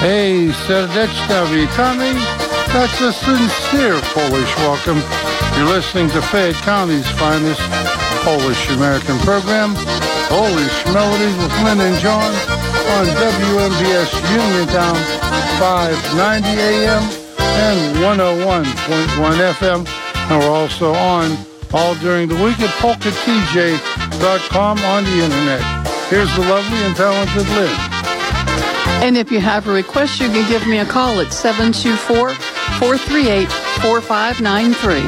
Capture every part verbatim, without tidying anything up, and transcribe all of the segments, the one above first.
Hey, Serdeczna witamy. That's a sincere Polish welcome. You're listening to Fayette County's finest Polish-American program, Polish Melodies with Lynn and John on W M B S Uniontown, five ninety A M and one oh one point one F M. And we're also on all during the week at polka t j dot com on the internet. Here's the lovely and talented Lynn. And if you have a request, you can give me a call at seven two four, four three eight, four five nine three.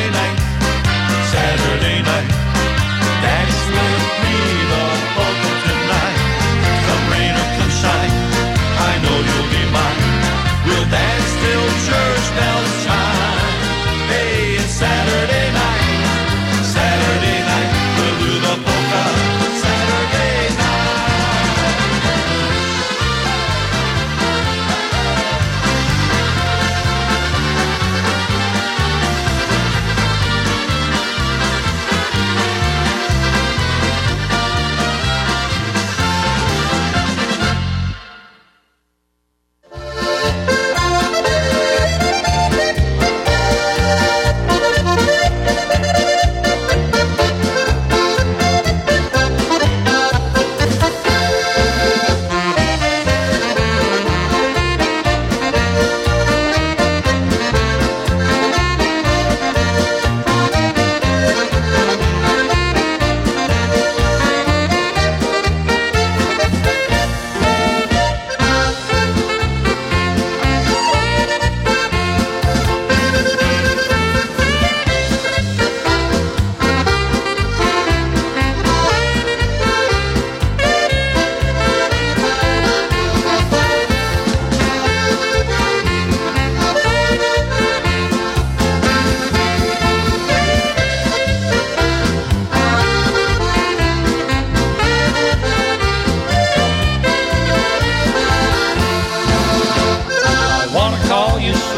Saturday night, dance with me the polka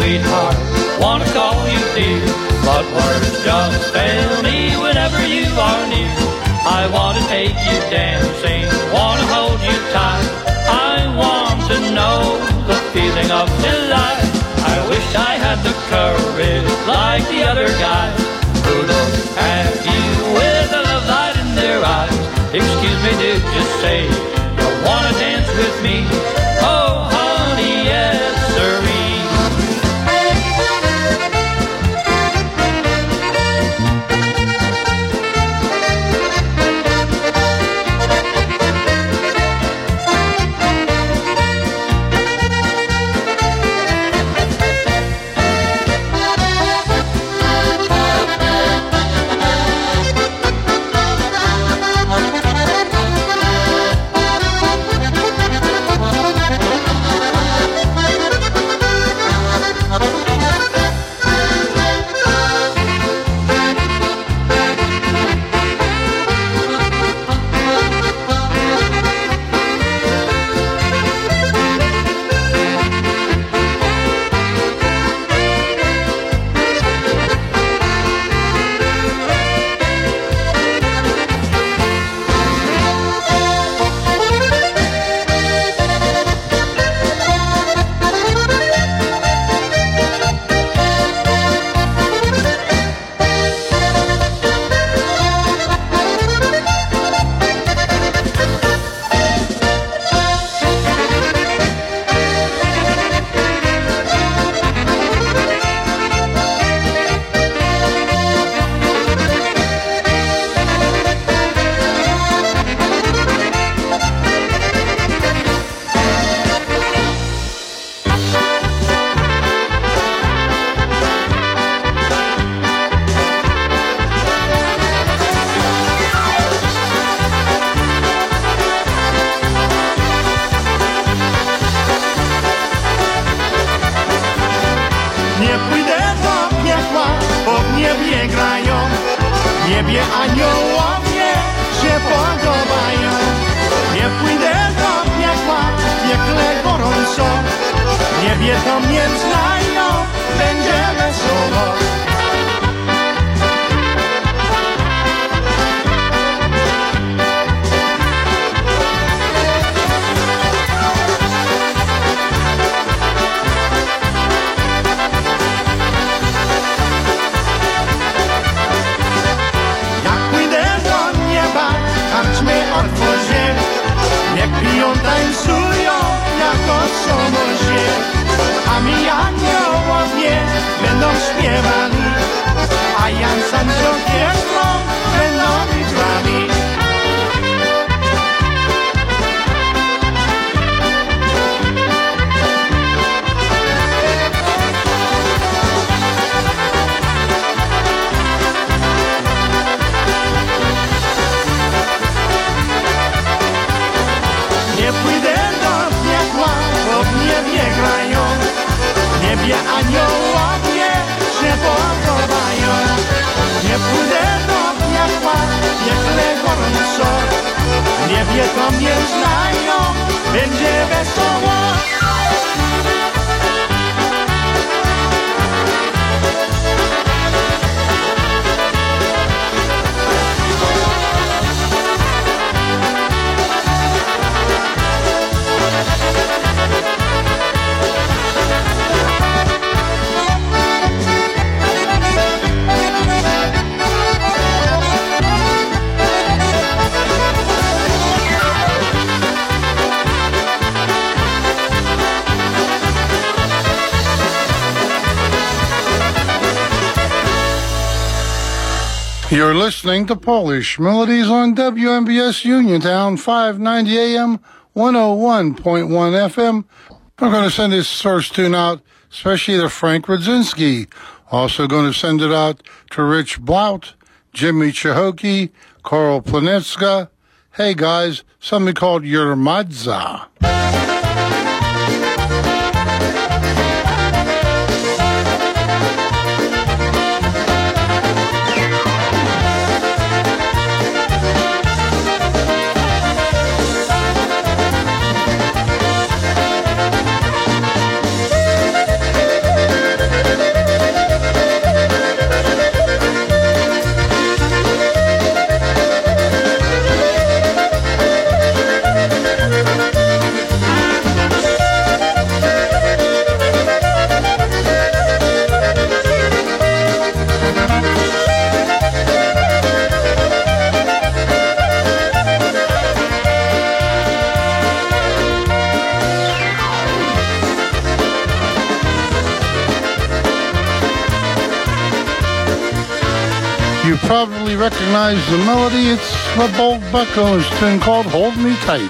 sweetheart, wanna call you dear, but words just fail me whenever you are near. I wanna take you dancing, wanna hold you tight. I want to know the feeling of delight. I wish I had the courage like the other guys who look at you with a love light in their eyes. Excuse me, did you say you wanna dance with me? Oh, honey, yes, sirree. You're listening to Polish Melodies on W M B S Uniontown, five ninety A M, one oh one point one F M. I'm going to send this first tune out, especially to Frank Radzinski. Also going to send it out to Rich Blout, Jimmy Chihoki, Karl Planetska. Hey guys, something called Yermadza. probably recognize the melody. It's a Bold Bucko and his tune called Hold Me Tight.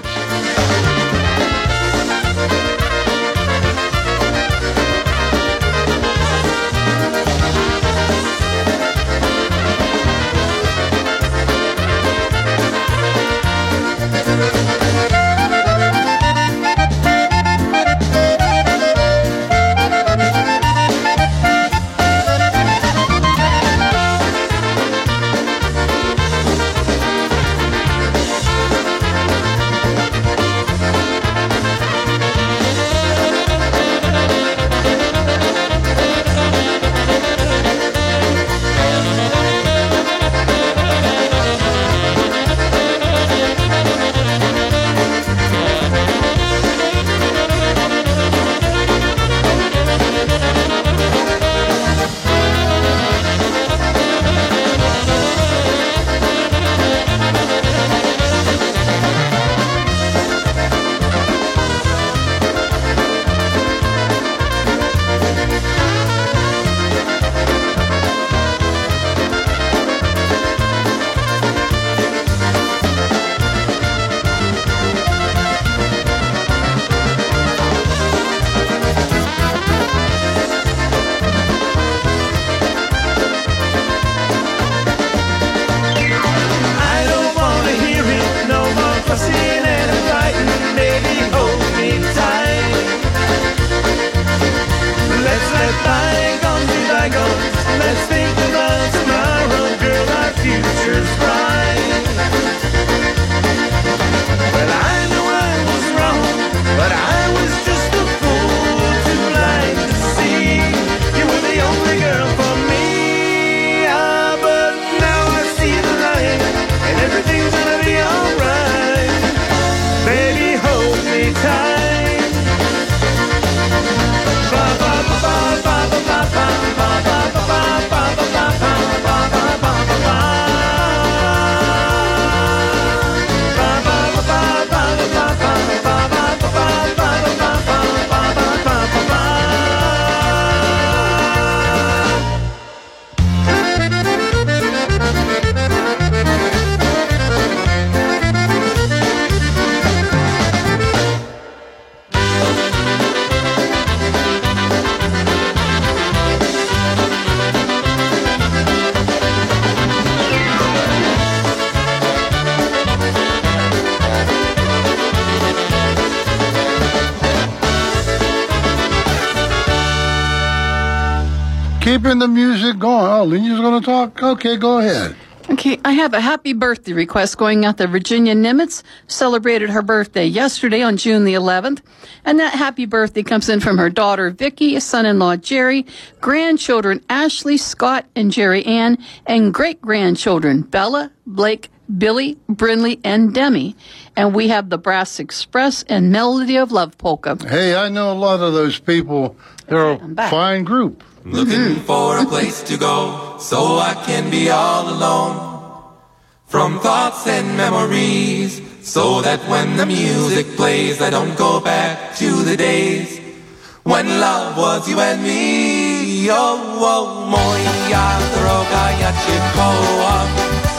Keeping the music going. Oh, Lenia's going to talk? Okay, go ahead. Okay, I have a happy birthday request going out to Virginia Nimitz. Celebrated her birthday yesterday on June the eleventh. And that happy birthday comes in from her daughter, Vicky, son-in-law, Jerry, grandchildren, Ashley, Scott, and Jerry Ann, and great-grandchildren, Bella, Blake, Billy, Brinley, and Demi. And we have the Brass Express and Melody of Love polka. Hey, I know a lot of those people. They're a fine group. Looking mm-hmm. for a place to go so I can be all alone from thoughts and memories, so that when the music plays I don't go back to the days when love was you and me. Oh, oh, moja droga, ja cię kocham,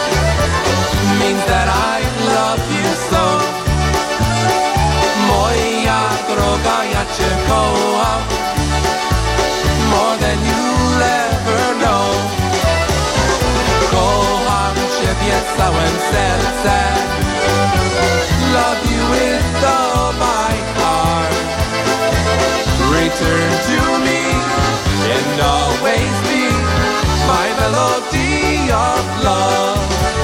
means that I love you so. Moja droga, ja cię kocham, more than you'll ever know. Kocham ciebie całym sercem, love you with all my heart. Return to me and always be my melody of love.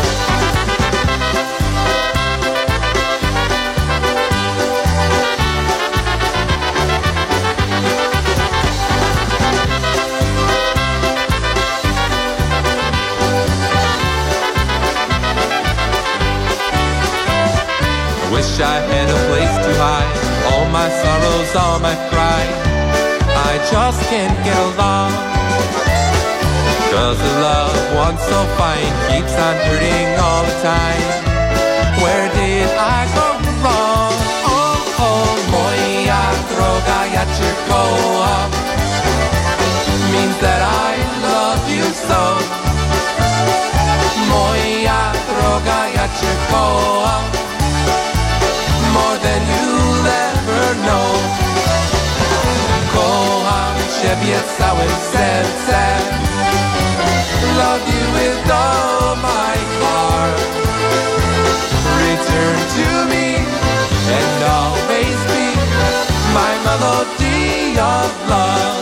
Wish I had a place to hide all my sorrows, all my pride. I just can't get along, 'cause the love once so fine keeps on hurting all the time. Where did I go wrong? Oh, oh, moja droga, ja cię kocham, means that I love you so. ciebie całe serce. Love you with all my heart. Return to me and always be my melody of love.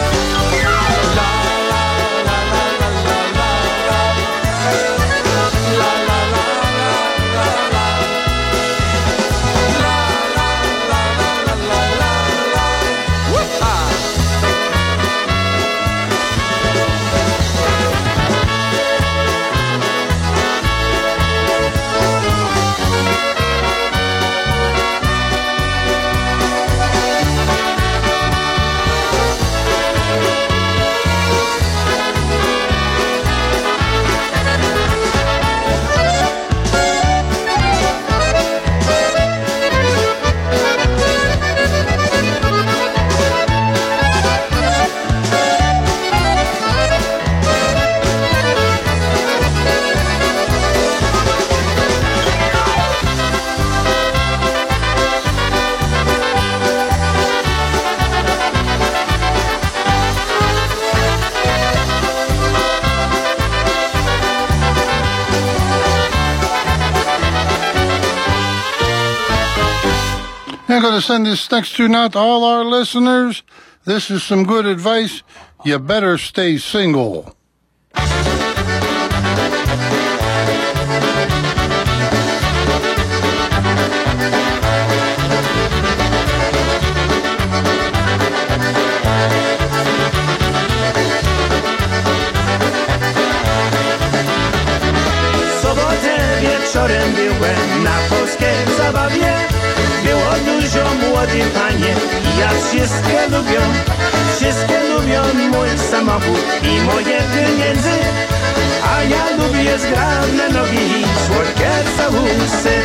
I'm going to send this next tune out to all our listeners. This is some good advice. You better stay single. Sobotę wieczorem byłem na polskiej zabawie. Było dużo młodych panie i ja wszystkie lubią, wszystkie lubią mój samochód i moje pieniądze. A ja lubię zgrabne nogi i słodkie całusy.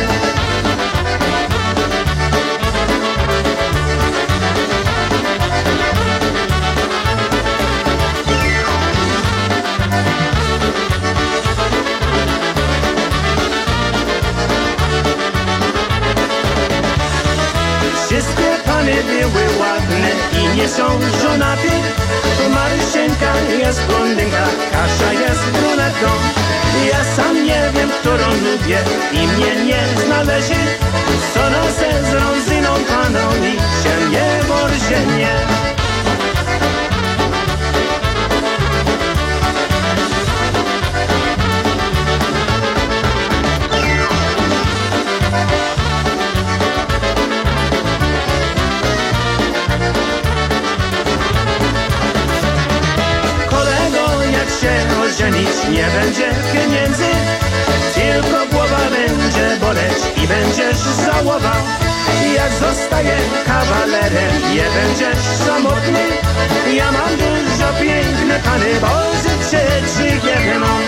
Były ładne i nie są żonaty. Maryszenka jest blondynka, Kasia jest brunetką. Ja sam nie wiem, którą lubię i mnie nie znaleźli. Co nosę z Rozyną paną i się nie ożenię. Żenić nie będzie pieniędzy, tylko głowa będzie boleć i będziesz żałował. Jak zostaje kawalerem, nie będziesz samotny. Ja mam dużo piękne pany, bo życie żyjemy mam.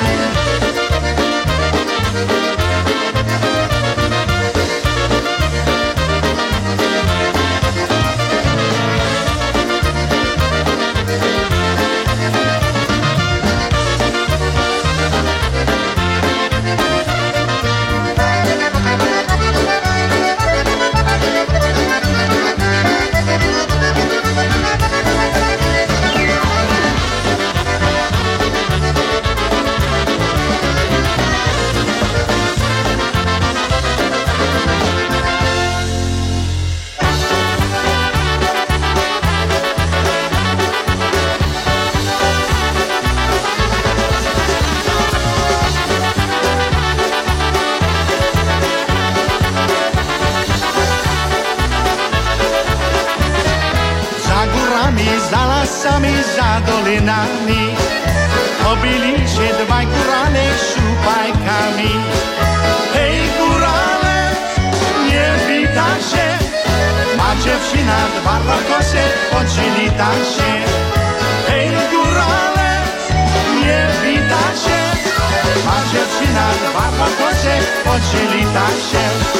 Za dolinami obili się dwaj górale szupajkami. Hej górale, nie wita się, ma dziewczyna dwa rokosy, poczylita się. Hej górale, nie wita się, ma dziewczyna dwa rokosy, poczylita się.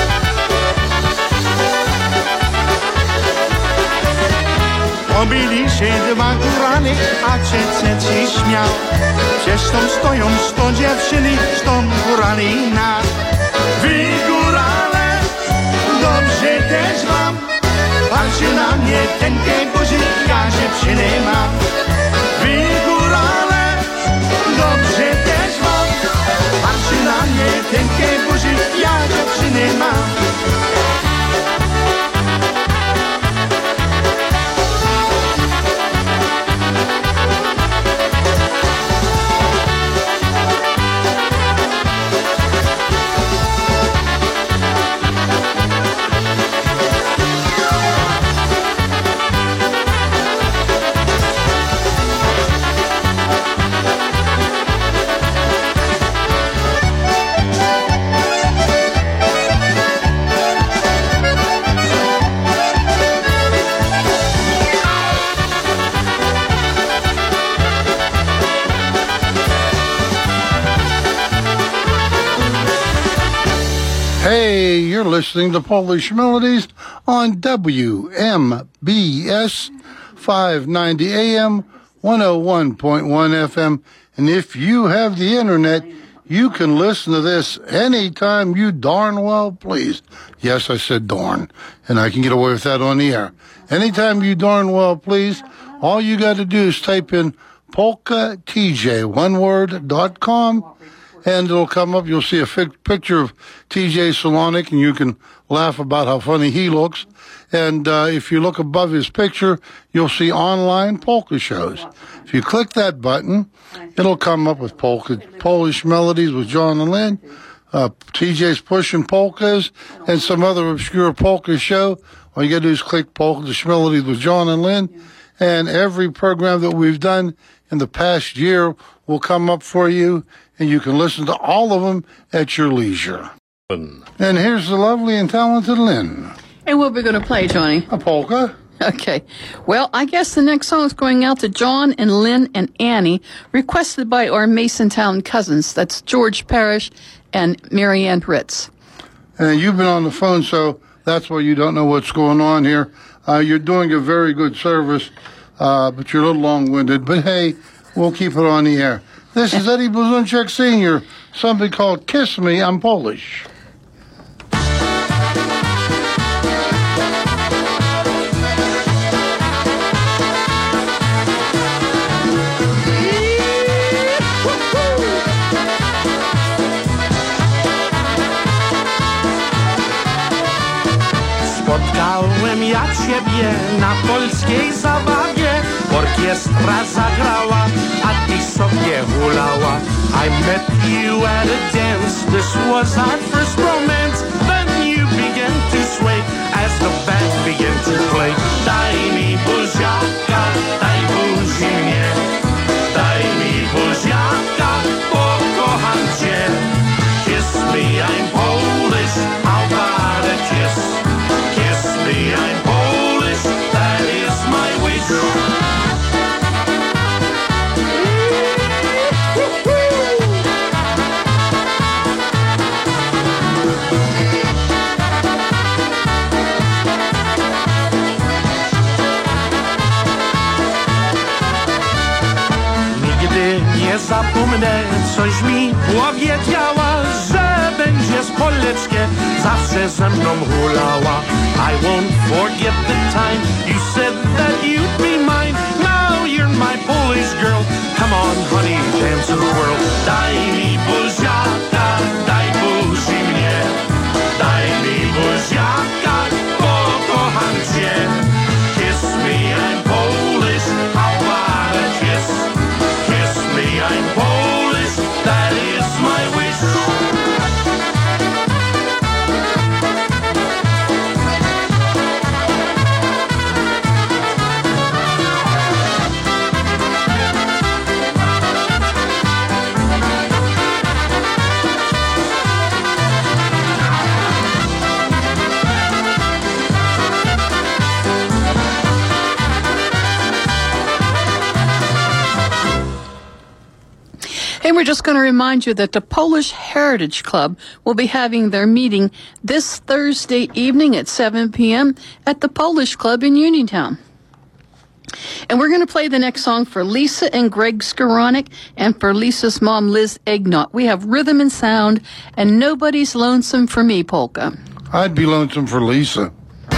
Obili się dwa górale, a ciece ci śmiał. Przecież tam stoją sto dziewczyny, sto górali na. Wy górale, dobrze też wam. Patrzy na mnie tenkie buzi, ja dziewczyny mam. Wy górale, dobrze też wam. Patrzy na mnie tenkie buzi, ja dziewczyny mam. Hey, you're listening to Polish Melodies on W M B S five ninety A M, one oh one point one F M. And if you have the internet, you can listen to this anytime you darn well please. Yes, I said darn, and I can get away with that on the air. Anytime you darn well please, all you got to do is type in polka T J, one word, dot com. And it'll come up. You'll see a fi- picture of T J Salonik, and you can laugh about how funny he looks. And uh, if you look above his picture, you'll see online polka shows. If you click that button, it'll come up with polka, Polish Melodies with John and Lynn, uh, T J's Pushing Polkas, and some other obscure polka show. All you got to do is click Polish Melodies with John and Lynn, and every program that we've done in the past year will come up for you, and you can listen to all of them at your leisure. And here's the lovely and talented Lynn. And what we're going to play, Johnny? A polka. Okay. Well, I guess the next song is going out to John and Lynn and Annie, requested by our Masontown cousins. That's George Parrish and Marianne Ritz. And you've been on the phone, so that's why you don't know what's going on here. Uh, you're doing a very good service, uh, but you're a little long-winded. But hey, we'll keep it on the air. This is Eddie Blazonczyk Senior, something called Kiss Me, I'm Polish. Spotkałem ja ciebie na polskiej zabawie. Orkiestra zagrała, a ty sobie hulała. I met you at a dance, this was our first romance. Then you began to sway as the band began to play. Daj mi buziaka, daj buzi mnie. Daj mi buziaka, pokocham cię. Kiss me, I'm Polish, how about a kiss? Kiss me, I'm Polish, that is my wish. Nigdy nie zapomnę, coś mi powiedziała, że będzie z Poleczkę zawsze ze mną hulała. I won't forget the time you said that you'd be mine. Now you're my Polish girl. Come on, honey, dance in the world. Daj mi buziaka, daj buzi mnie. Daj mi buziaka, pokocham cię. Kiss me, I'm Polish, how about a kiss? Kiss me, I'm Polish, that is my wish. Hey, we're just going to remind you that the Polish Heritage Club will be having their meeting this Thursday evening at seven p.m. at the Polish Club in Uniontown. And we're going to play the next song for Lisa and Greg Skoranek and for Lisa's mom, Liz Egnott. We have Rhythm and Sound and Nobody's Lonesome for Me polka. I'd be lonesome for Lisa.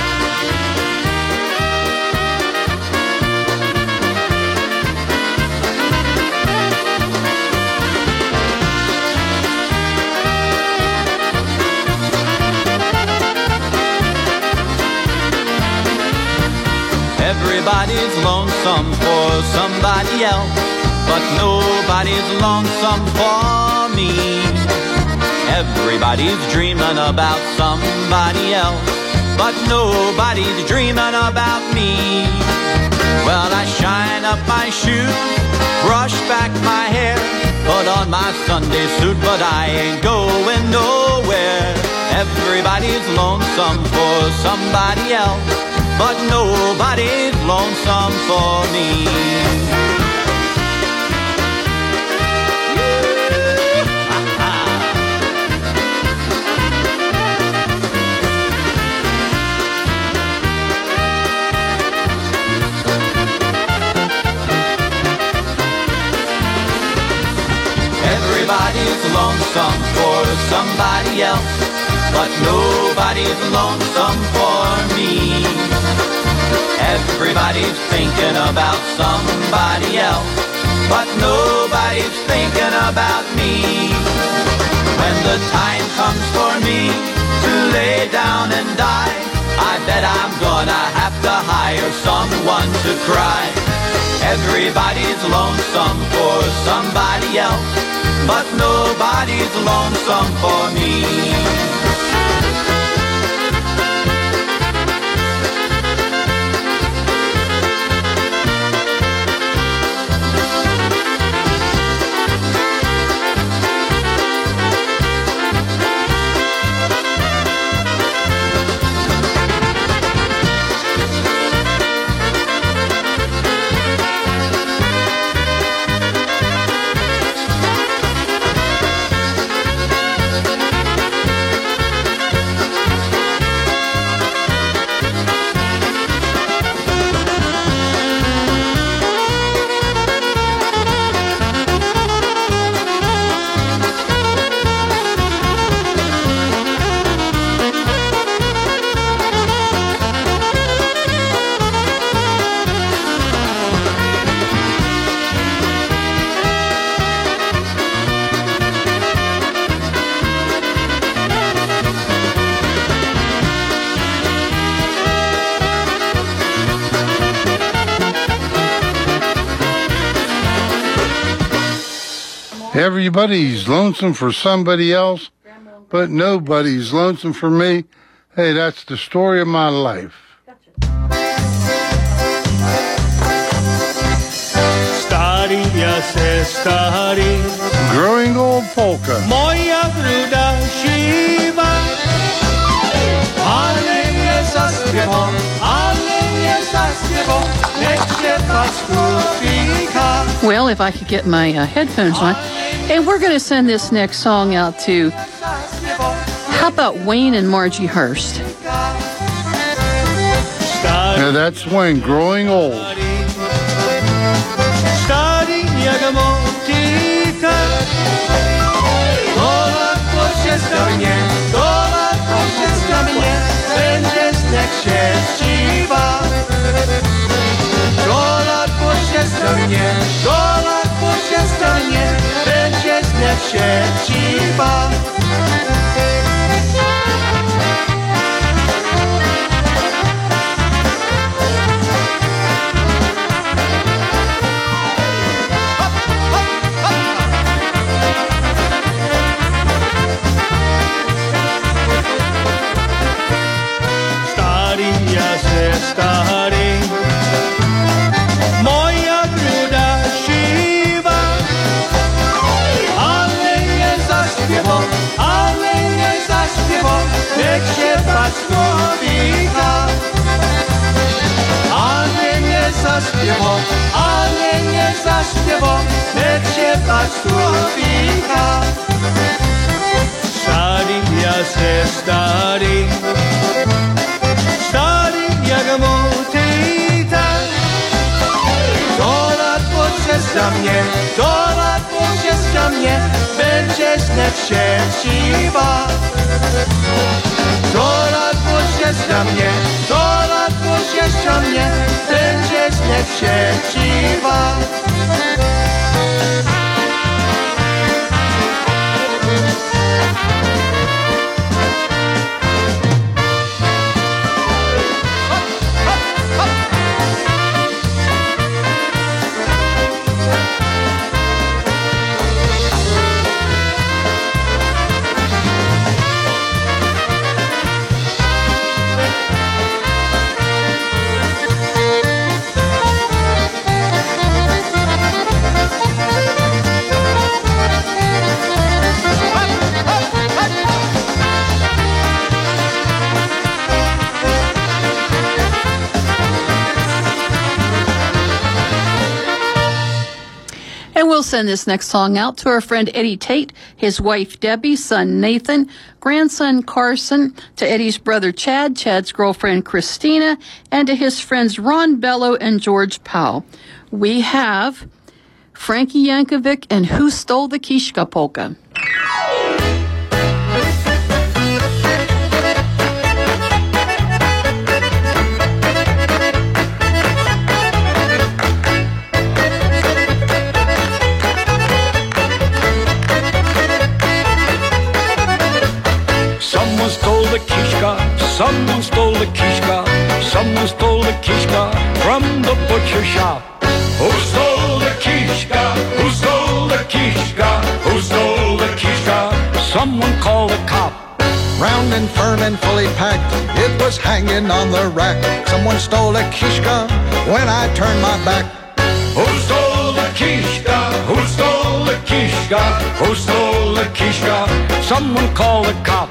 Everybody's lonesome for somebody else, but nobody's lonesome for me. Everybody's dreaming about somebody else, but nobody's dreaming about me. Well, I shine up my shoes, brush back my hair, put on my Sunday suit, but I ain't going nowhere. Everybody's lonesome for somebody else, but nobody's lonesome for me. Everybody's lonesome for somebody else, but nobody's lonesome for me. Everybody's thinking about somebody else, but nobody's thinking about me. When the time comes for me to lay down and die, I bet I'm gonna have to hire someone to cry. Everybody's lonesome for somebody else, but nobody's lonesome for me. Everybody's lonesome for somebody else, but nobody's lonesome for me. Hey, that's the story of my life. Starý ja se starý, Growing Old polka. moja bruda živa, ale nie zaśpiewam, ale nie zaśpiewam, niech się paskudnika. Well, if I could get my uh, headphones on. And we're going to send this next song out to, how about Wayne and Margie Hurst? Yeah, that's Wayne, Growing Old. Stary jak motyka, dolar się mnie, dolar się mnie, będzie śnieg się ściwa. Dolar się mnie, dolar się mnie, będzie śnieg się ściwa. Stary, moja bruda siwa, ale nie zaśpiewam, ale nie zaśpiewam, niech się paskudnika. Ale nie zaśpiewam, ale nie zaśpiewam, niech się paskudnika. Stary, ja się stary, stary jak motyka, dwudziesta mnie, do lat dwudziesta mnie, będziesz nieprzeciwa. Do lat dwudziesta mnie, do lat dwudziesta mnie, będziesz nieprzeciwa. And we'll send this next song out to our friend Eddie Tate, his wife Debbie, son Nathan, grandson Carson, to Eddie's brother Chad, Chad's girlfriend Christina, and to his friends Ron Bello and George Powell. We have Frankie Yankovic and Who Stole the Kishka Polka. Someone stole the kishka, someone stole the kishka from the butcher shop. Who stole the kishka? Who stole the kishka? Who stole the kishka? Someone call the cop. Round and firm and fully packed, it was hanging on the rack. Someone stole the kishka when I turned my back. Who stole the kishka? Who stole the kishka? Who stole the kishka? Someone call the cop.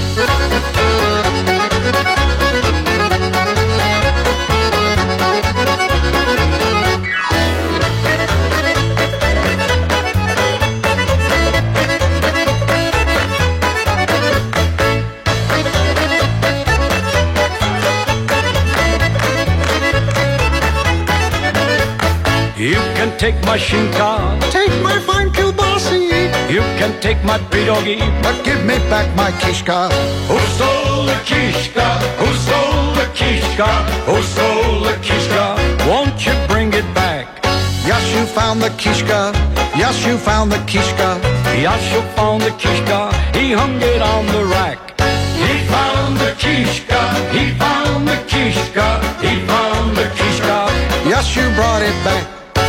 You can take my shinka, Take my fine kielbasi, you can take my pierogi, but give me back my kishka. Who stole the kishka? Who stole the kishka? Who stole the kishka? Won't you bring it back? Yes, you found the kishka. Yes, you found the kishka. Yashu found the kishka, he hung it on the rack. He found the kishka, he found the kishka, he found the kishka. Yes, you brought it back.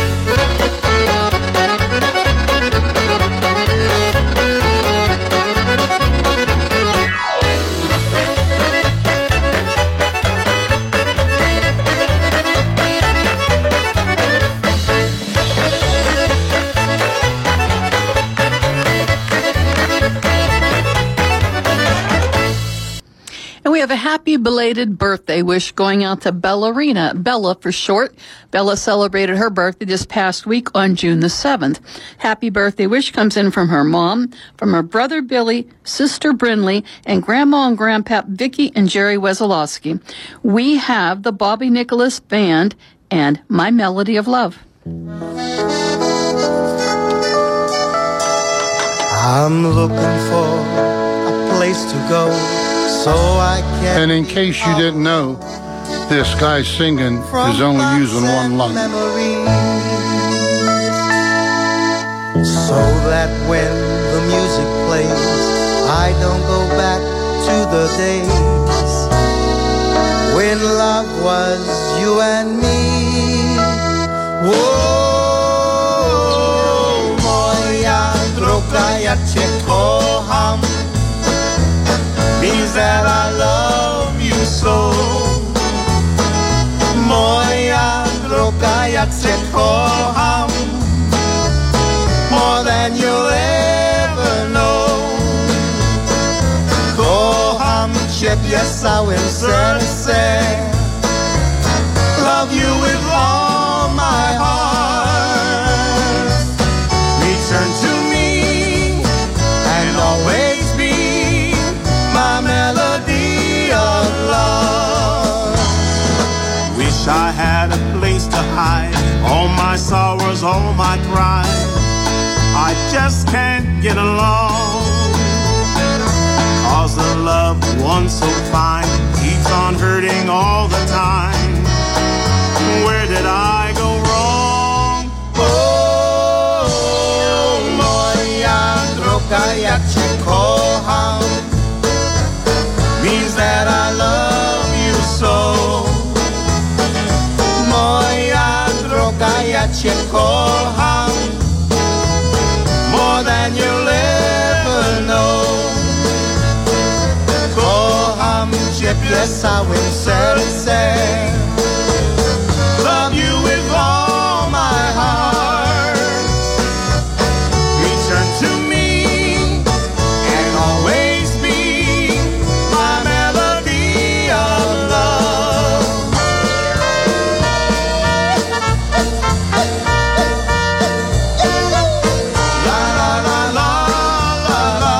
And we have a happy belated birthday wish going out to Bellarina, Bella for short. Bella celebrated her birthday this past week on June the seventh. Happy birthday wish comes in from her mom, from her brother Billy, sister Brinley, and Grandma and Grandpap Vicky and Jerry Wesolowski. We have the Bobby Nicholas Band and My Melody of Love. I'm looking for a place to go so I can. And in case you didn't know, this guy singing is only using one lung. So that when the music plays, I don't go back to the days when love was you and me. Whoa, moja droga, ja cię kocham, means that I love you so. Moja droga, ja cię kocham, more than you'll ever know. Kocham ciebie całym sercem, love you with all my heart. Return to me and always be my melody of love. Wish I had a place to hide all my sorrows was all my crime. I just can't get along, 'cause the loved one so fine keeps on hurting all the time. Where did I go wrong? Oh, moja droga, ja cię kocham, means that I love you so. Moja droga, ja cię kocham, more than you'll ever know. Kocham ciebie całym sercem, love you with all my heart. Return to me and always be my melody of love. La la la la la la.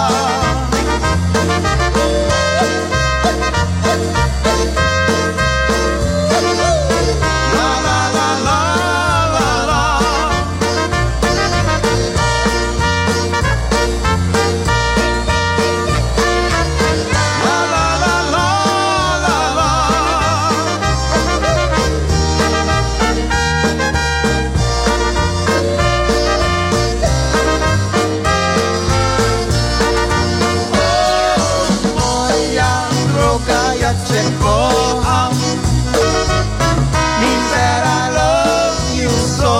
La la la la la la. La la la la la la. Moja droga, ja cię kocham, means that I love you so.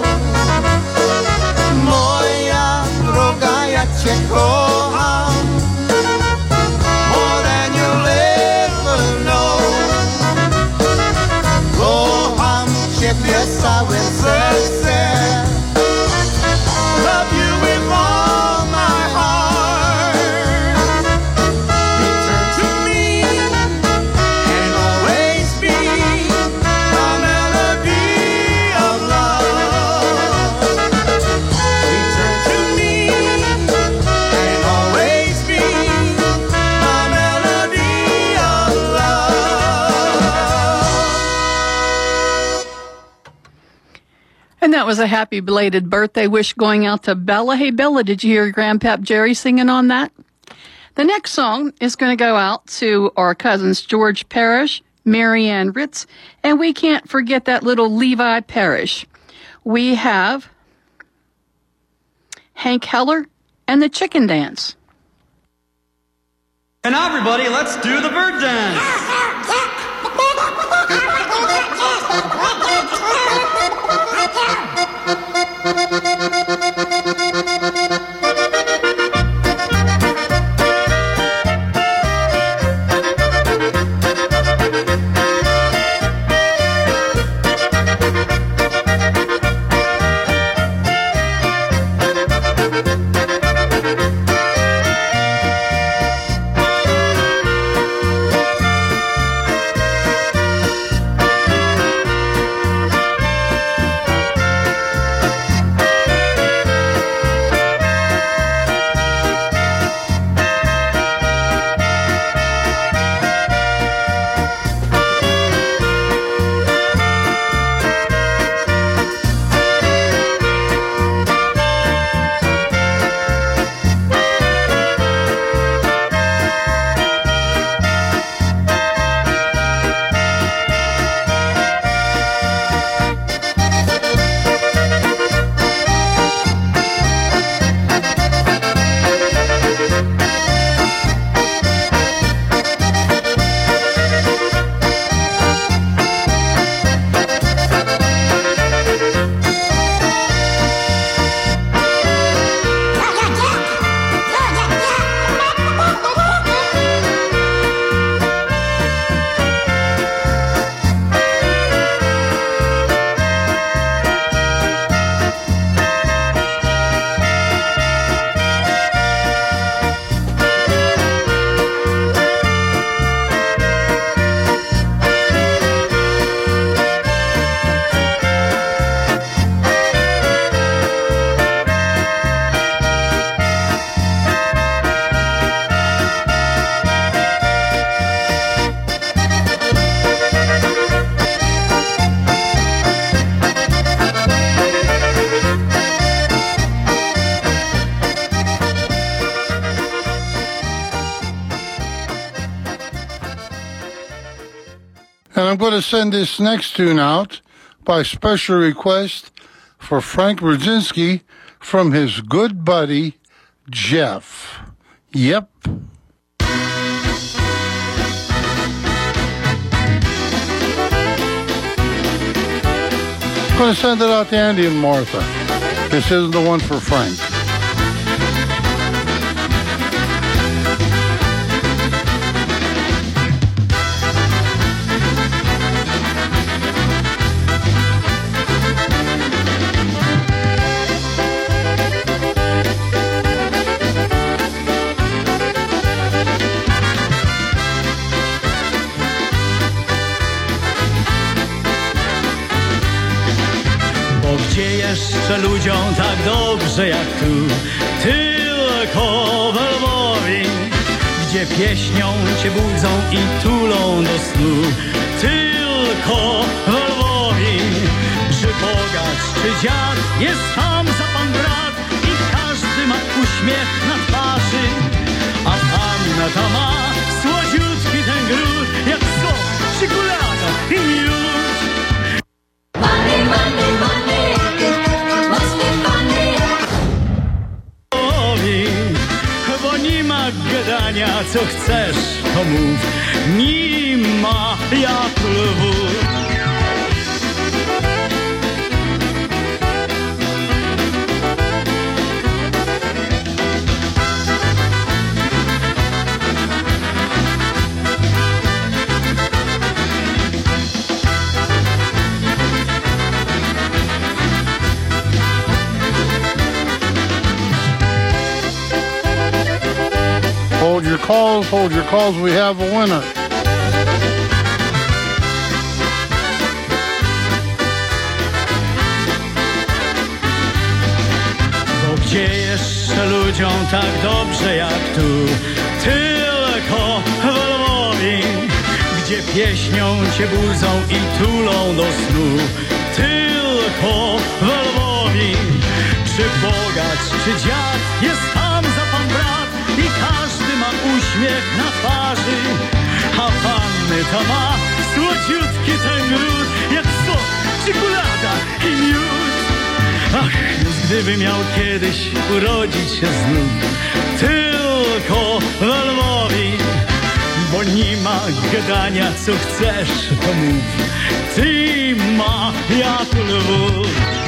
Moja droga, ja cię kocham, more than you'll ever know. Kocham ciebie całym sercem, love you with all my heart. Return to me and always be my melody of love. Return to me and always be my melody of love. And that was a happy belated birthday wish going out to Bella. Hey, Bella, did you hear Grandpap Jerry singing on that? The next song is going to go out to our cousins George Parrish, Marianne Ritz, and we can't forget that little Levi Parrish. We have Hank Heller and the Chicken Dance. And now, everybody, let's do the bird dance. I'm going to send this next tune out by special request for Frank Brzezinski from his good buddy, Jeff. Yep. I'm going to send it out to Andy and Martha. This isn't the one for Frank. Gdzie jeszcze ludziom tak dobrze jak tu, tylko we Lwowie, gdzie pieśnią cię budzą i tulą do snu, tylko we Lwowie, czy bogacz, czy dziad, jest tam za pan brat i każdy ma uśmiech na twarzy, a panna ta ma słodziutki ten gród, jak sok, czekolada i miód. Money, money, money. Bo nie ma gadania, co chcesz, to mów. Nie ma jak lwu. Hold your calls, hold your calls, we have a winner. Bo gdzie jeszcze ludziom tak dobrze jak tu, tylko w Lwowie, gdzie pieśnią cię budzą i tulą do snu, tylko w Lwowie, czy bogacz, czy dziad, jest tam za pan brat i każdy ma uśmiech na twarzy, a panny ta ma słodziutki ten gród, jak sok, czekolada i miód. Ach, gdyby miał kiedyś urodzić się znów, tylko w Lwowie, bo nie ma gadania, co chcesz, to mów. Ty ma jak lwów.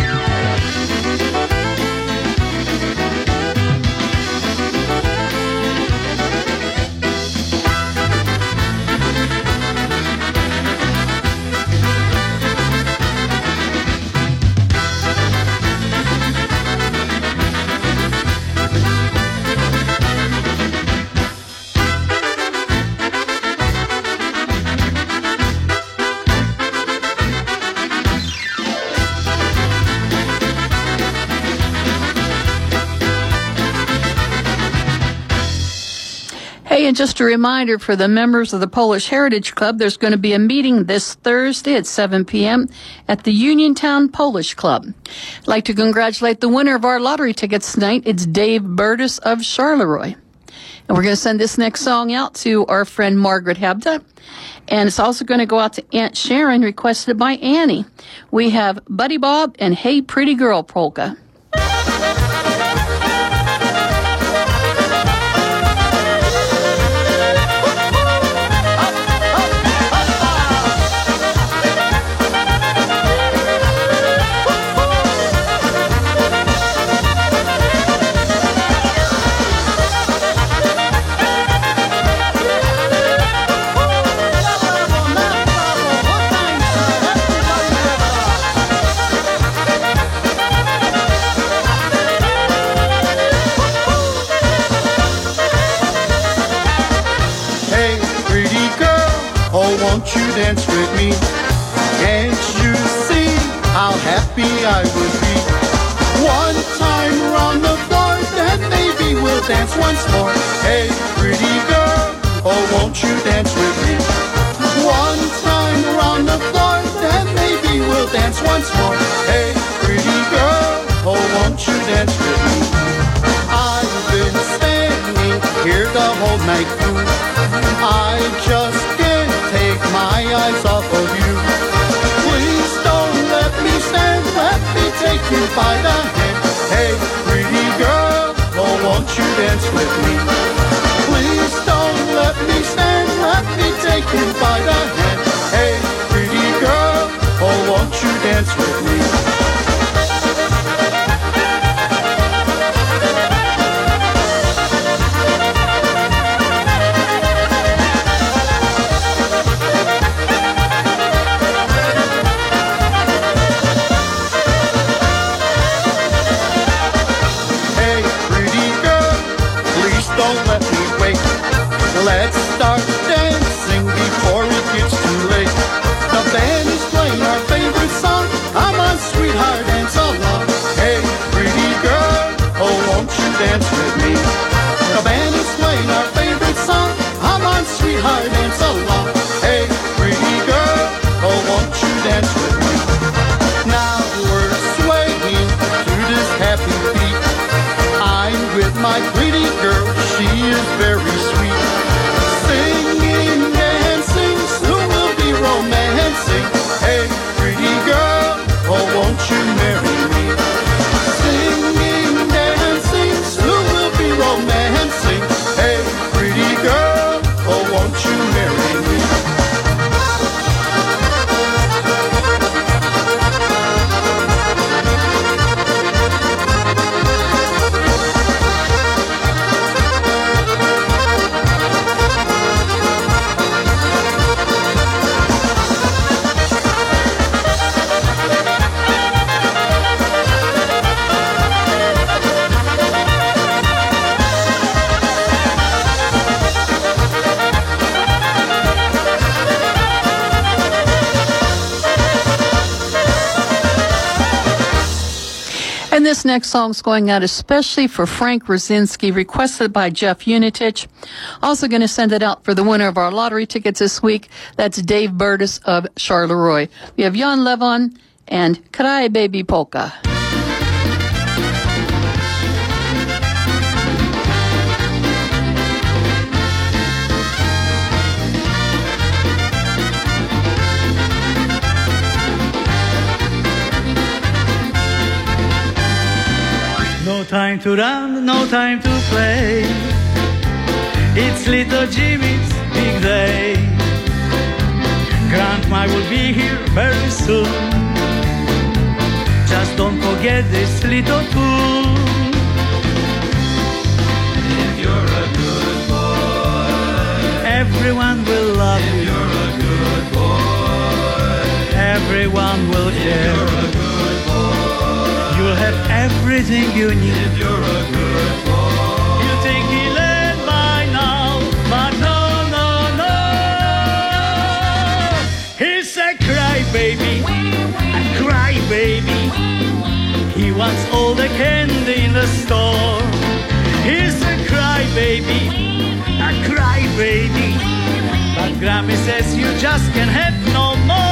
Hey, and just a reminder for the members of the Polish Heritage Club, there's going to be a meeting this Thursday at seven p.m. at the Uniontown Polish Club. I'd like to congratulate the winner of our lottery tickets tonight. It's Dave Burtis of Charleroi. And we're going to send this next song out to our friend Margaret Hebda. And it's also going to go out to Aunt Sharon, requested by Annie. We have Buddy Bob and Hey Pretty Girl Polka. Won't you dance with me? Can't you see how happy I would be? One time round the floor, then maybe we'll dance once more. Hey, pretty girl, oh, won't you dance with me? One time round the floor, then maybe we'll dance once more. Hey, pretty girl, oh, won't you dance with me? I've been standing here the whole night through. I just can't take my eyes off of you. you by the hand. Hey, pretty girl, oh, won't you dance with me? Please don't let me stand, let me take you by the hand. Hey, pretty girl, oh, won't you dance with me? Let's start dancing before it gets too late. The band is playing our favorite song. Come on, sweetheart, dance along. Hey, pretty girl, oh, won't you dance with me? The band is playing our favorite song. Come on, sweetheart, dance along. Hey, pretty girl, oh, won't you dance with me? Now we're swaying to this happy beat. I'm with my pretty girl, she is very sweet. Singing, dancing, soon we'll be romancing. Hey, pretty girl, oh, won't you marry me? Singing, dancing, soon we'll be romancing. Hey, pretty girl, oh, won't you marry me? And this next song's going out especially for Frank Rosinski, requested by Jeff Unitich. Also going to send it out for the winner of our lottery tickets this week. That's Dave Burtis of Charleroi. We have Jan Levon and Cry Baby Polka. No time to run, no time to play. It's little Jimmy's big day. Grandma will be here very soon. Just don't forget this little tune. If you're a good boy, everyone will love you. If you're a good boy, everyone will care. If you're a good boy, you'll have everything you need. If you're a good boy, you think he led by now, but no, no, no. He's a crybaby, a crybaby. He wants all the candy in the store. He's a crybaby, a crybaby. But Grammy says you just can't have no more.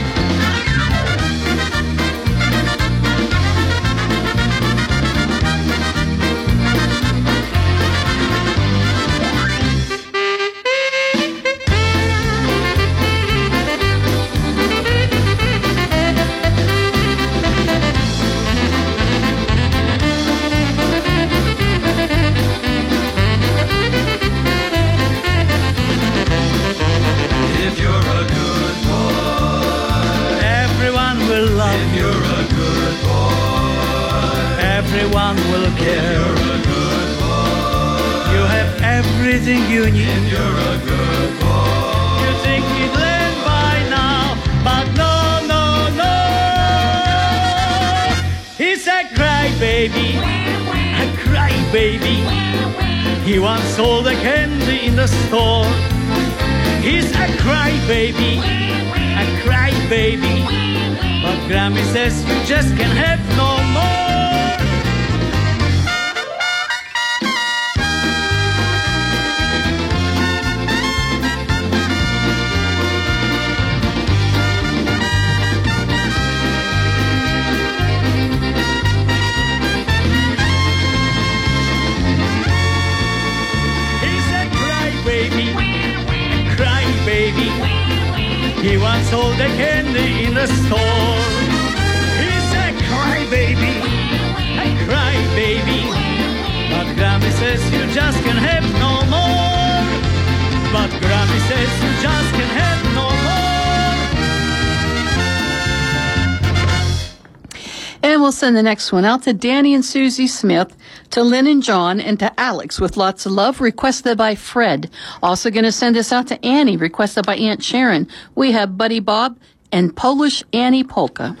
Everyone will care. If you're a good boy, you have everything you need. If you're a good boy, you think he'd learn by now, but no, no, no. He's a crybaby, a crybaby. He wants all the candy in the store. He's a crybaby, a crybaby. But Grammy says you just can't have no more. He wants all the candy in the store. He's a crybaby, we'll send the next one out to Danny and Susie Smith, to Lynn and John, and to Alex with lots of love, requested by Fred. Also going to send this out to Annie, requested by Aunt Sharon. We have Buddy Bob and Polish Annie Polka.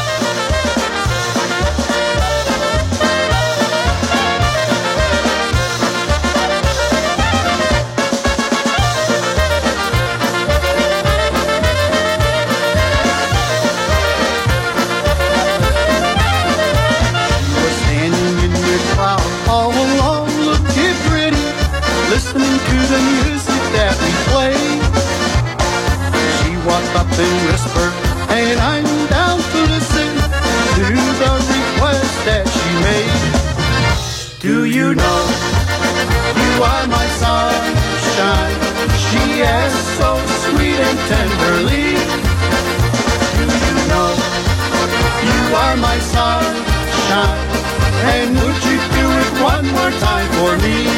Listening to the music that we play, she walked up and whispered, and I'm down to listen to the request that she made. Do you know you are my sunshine? She asked so sweet and tenderly. Do you know you are my sunshine? And would you do it one more time for me?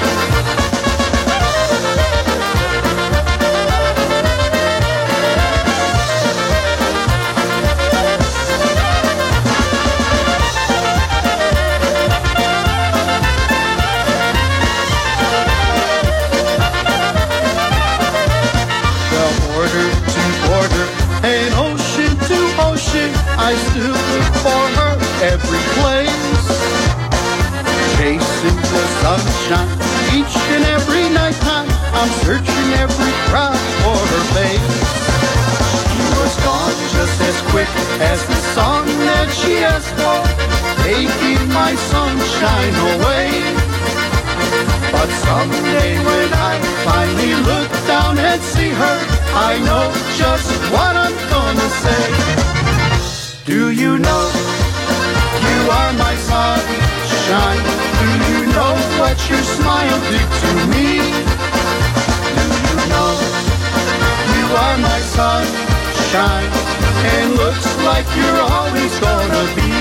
I still look for her every place, chasing the sunshine each and every night time. I'm searching every crowd for her face. She was gone just as quick as the song that she asked for, taking my sunshine away. But someday when I finally look down and see her, I know just what I'm gonna say. Do you know you are my sunshine? Do you know what your smile did to me? Do you know you are my sunshine? And looks like you're always gonna be.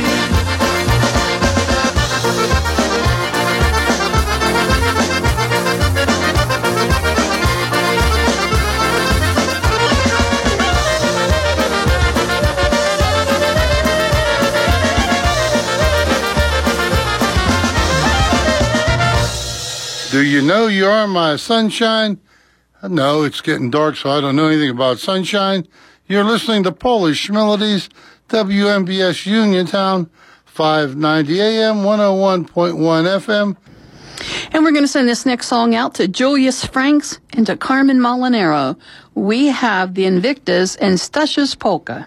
Do you know you are my sunshine? No, it's getting dark, so I don't know anything about sunshine. You're listening to Polish Melodies, W M B S Uniontown, five ninety A M, one oh one point one F M. And we're going to send this next song out to Julius Franks and to Carmen Molinero. We have the Invictus and Stasia's Polka.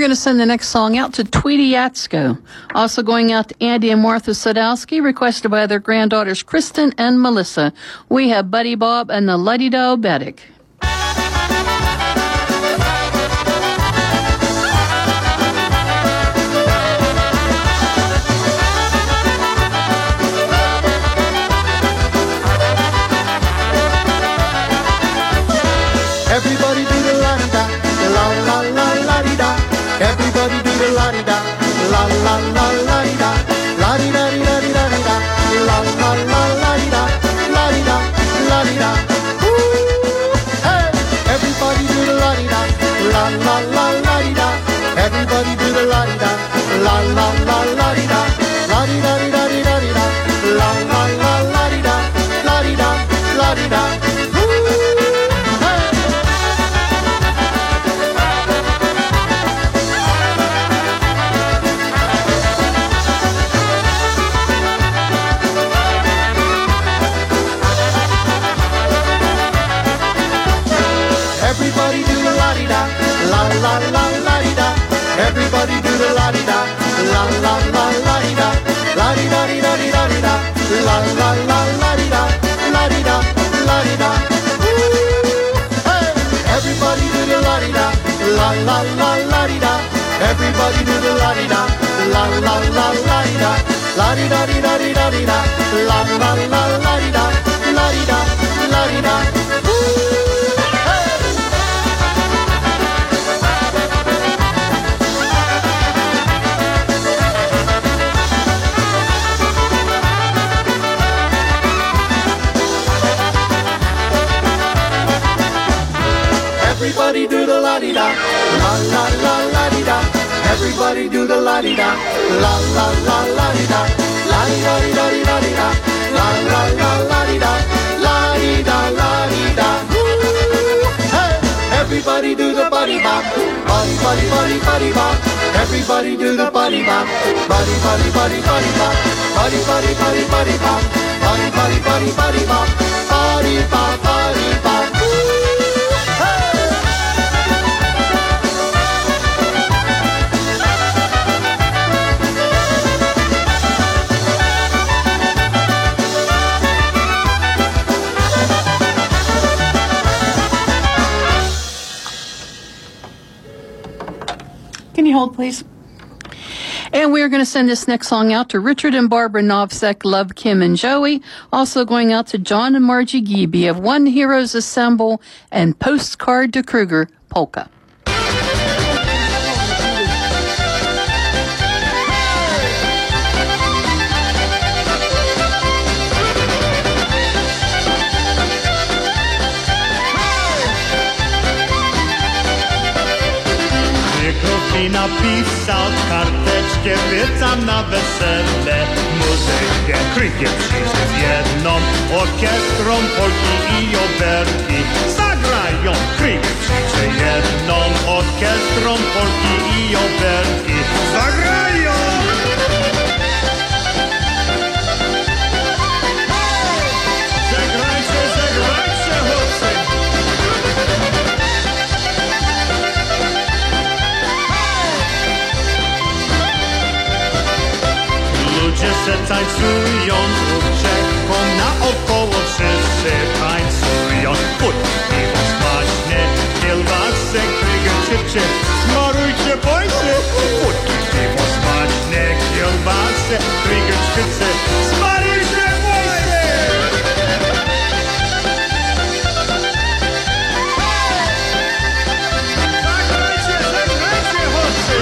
going to send the next song out to Tweety Yatsko. Also going out to Andy and Martha Sadowski, requested by their granddaughters Kristen and Melissa. We have Buddy Bob and the Luddy-Do Beddick. Everybody do the la-di-da, la la la la-di-da. Everybody do the la-di-da, la la la la-di-da. La-di-da-di-da-di-da-di-da, la la la la-di-da, la-di-da, la-di-da. Ooh, hey! Everybody do the la-di-da, la la la la-di-da. Everybody do the la-di-da, la la la la-di-da. La-di-da-di-da-di-da-di-da, la la la la-di-da, la-di-da, la-di-da. Everybody do the la-di-da, la la la la-di-da. Everybody do the la-di-da, la la la la-di-da. La-di-da-di-da-di-da-di-da, la la la la-di-da, la-di-da, la-di-da. Ooh, hey! Everybody do the la-di-da, la la la la-di-da. Everybody do the la-di-da, la la la la-di-da. La-di-da-di-da-di-da-di-da, la la la la-di-da, la-di-da, la-di-da. Ooh. Everybody do the la-di-da, la la la la-di-da. Everybody do the la-di-da, la la la la-di-da. La-di-da-di-da-di-da-di-da, la la la la-di-da, la-di-da, la-di-da. Ooh, hey! Everybody do the body bop, body body body body bop. Everybody do the body bop, body body body body bop, body body body body bop, body body body body bop, body bop body bop. Can you hold, please? And we're going to send this next song out to Richard and Barbara Novsek, Love, Kim, and Joey. Also going out to John and Margie Geeby of One Heroes Assemble and Postcard to Kruger, Polka. I napisał karteczkę, pytam na wesele. Muzykę, krykiem przyjdzie z jedną orkiestrą, polki i oberki. Zagrają, krykiem przyjdzie jedną orkiestrą, polki i oberki. Zagrają! Zagrajcie, zagrajcie, chłopcy! Ludzie se tańcują, rzeką naokoło wszyscy tańcują. Budki, piwo smaczne, kiełbasę, kryger, chipsy, smarujcie bojsy. Budki, piwo smaczne, kiełbasę, kryger, chipsy, smarujcie bojsy. Zagrajcie, zagrajcie, chłopcy!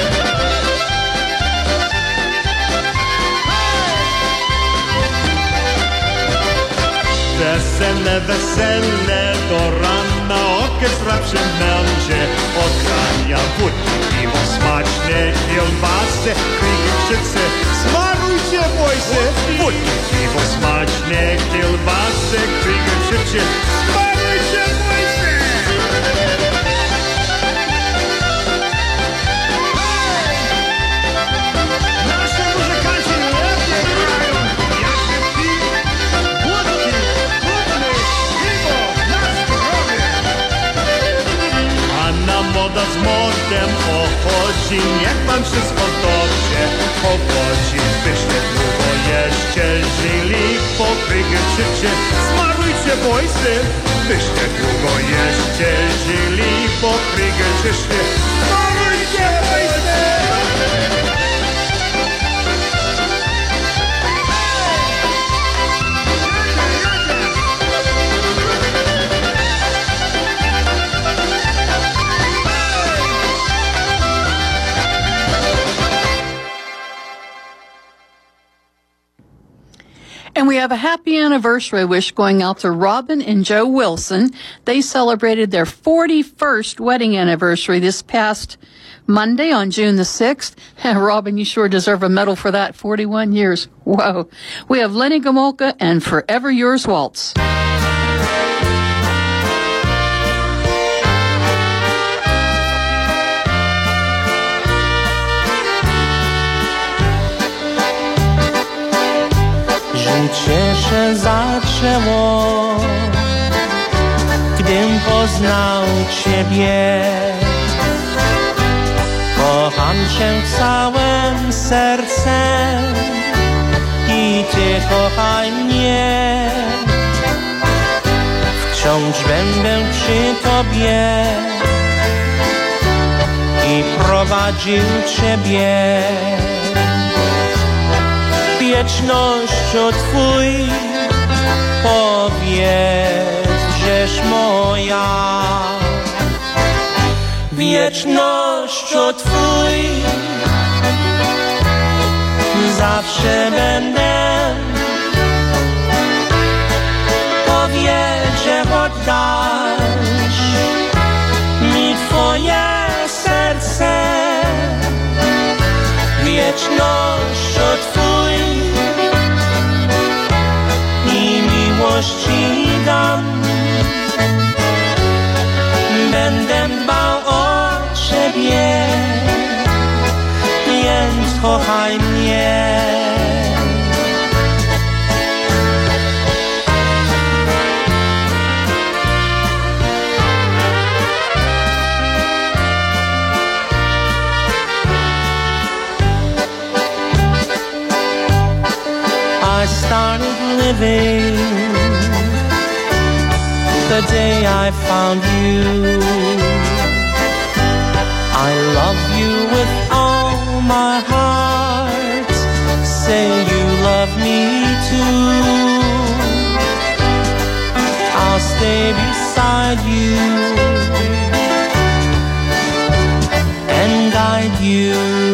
Wesele, wesele, do rana orkiestra przy będzie. Odgrania budki, piwo smaczne, kiełbasy, krygi, chipsy, smarujcie bojsy. Budki, piwo smaczne, kiełbasy, krygi, chipsy, smarujcie bojsy. Nasze muzykanci lepiej grają, jak się pi, budki. Anna moda z mordem, ochotę miłości, niech wam wszystko dobrze powodzi. Byście długo jeszcze żyli, pokrykę krzyczy, smarujcie wojsy. Byście długo jeszcze żyli, pokrykę krzyczy, smarujcie wojsy. And we have a happy anniversary wish going out to Robin and Joe Wilson. They celebrated their forty-first wedding anniversary this past Monday on June the sixth. Robin, you sure deserve a medal for that. forty-one years. Whoa. We have Lenny Gomolka and Forever Yours Waltz. Życie się zaczęło, gdym poznał Ciebie. Kocham Cię całym sercem i Ty kochaj mnie. Wciąż będę przy Tobie i prowadził Ciebie. Wiecznością Twój powiedz, żeż moja. Wiecznością Twój zawsze będę. Powiedz, że oddasz mi Twoje serce. Wiecznością Twój i miłości dam. Będę dbał o Ciebie, więc kochaj mnie. I started living the day I found you. I love you with all my heart. Say you love me too. I'll stay beside you and guide you.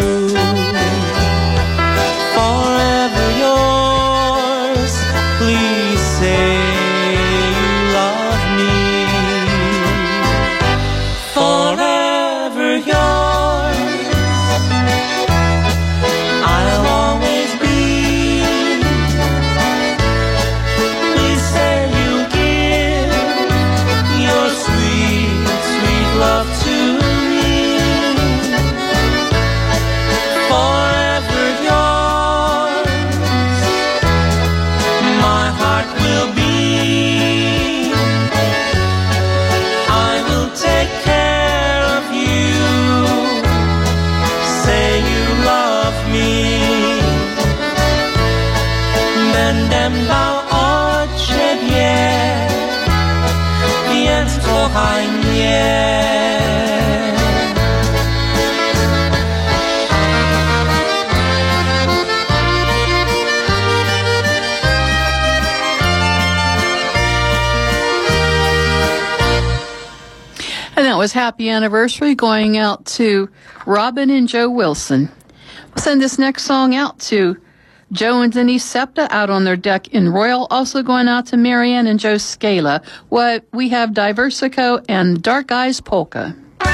Forever yours, please say you love me. Forever yours, I'll always be. Please say you give your sweet, sweet love to me. Forever yours, my heart will be. I will take care of you. Say you love me. Będę dbał o Ciebie, więc kochaj mnie. And that was happy anniversary going out to Robin and Joe Wilson. We'll send this next song out to Joe and Denise Septa out on their deck in Royal. Also going out to Marianne and Joe Scala. What we have Diversico and Dark Eyes Polka.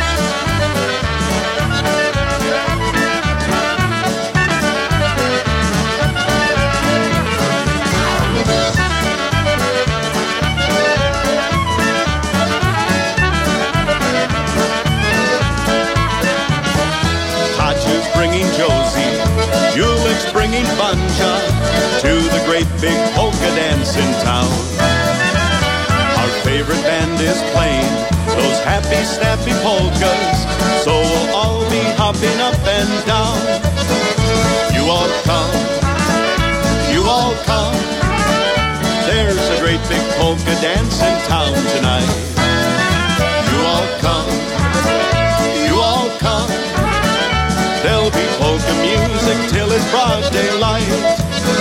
Tatcha's bringing Josie, Julik's bringing Banja to the great big polka dance in town. Our favorite band is playing, those happy, snappy polkas. So we'll all be hopping up and down. You all come, you all come. There's a great big polka dance in town tonight. You all come, you all come. There'll be polka music till it's broad daylight.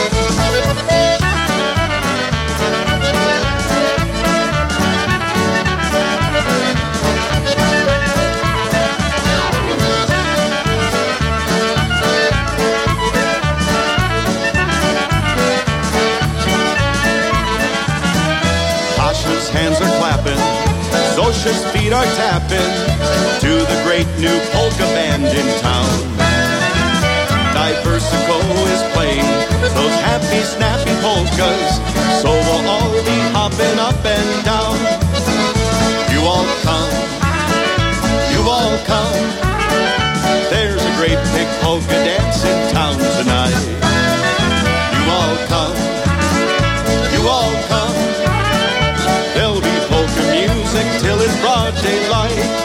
Tasha's hands are clapping, Zosha's feet are tapping to the great new polka band in town. Diversico is playing those happy, snappy polkas, so we'll all be hopping up and down. You all come, you all come. There's a great big polka dance in town tonight. You all come, you all come. There'll be polka music till it's broad daylight.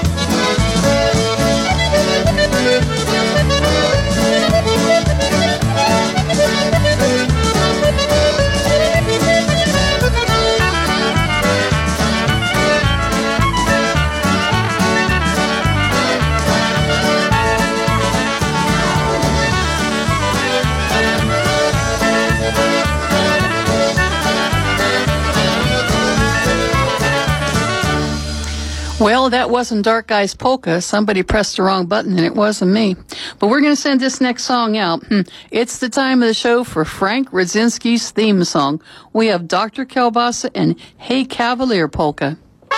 Well, that wasn't Dark Eyes Polka. Somebody pressed the wrong button, and it wasn't me. But we're going to send this next song out. It's the time of the show for Frank Radzinski's theme song. We have Doctor Kielbasa and Hey Cavalier Polka.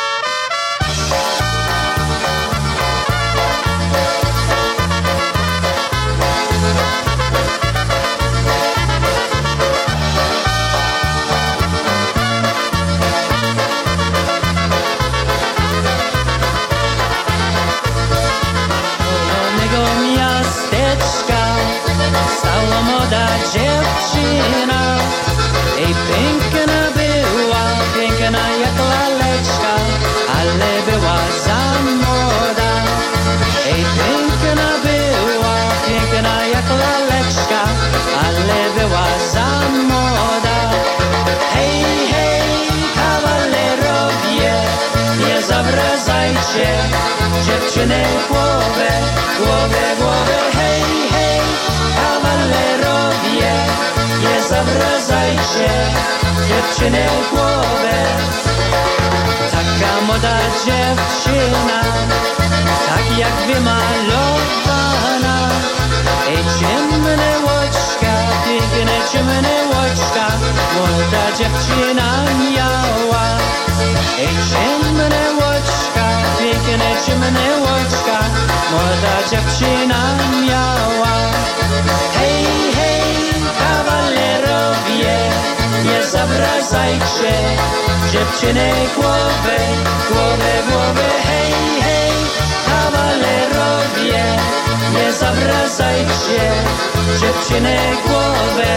Stała młoda dziewczyna, ej piękna była, piękna jak laleczka, ale była za młoda. Ej piękna była, piękna jak laleczka, ale była za młoda. Hej, hej, kawalerowie, nie zawracajcie dziewczyny głowę, głowę, głowę, hej, hej. Kawalerowie, nie zawracajcie dziewczyny głowę. Taka młoda dziewczyna, tak jak wymalowana. Ej, ciemne łoczka, piękne ciemne łoczka, młoda dziewczyna miała. Ej, ciemne łoczka, piękne ciemne łoczka, młoda dziewczyna miała. Hej, hej, kawalerowie, nie zawracajcie dziewczyny głowę, głowę, głowę. Hej, hej, kawalerowie, nie zawracajcie dziewczyny głowę.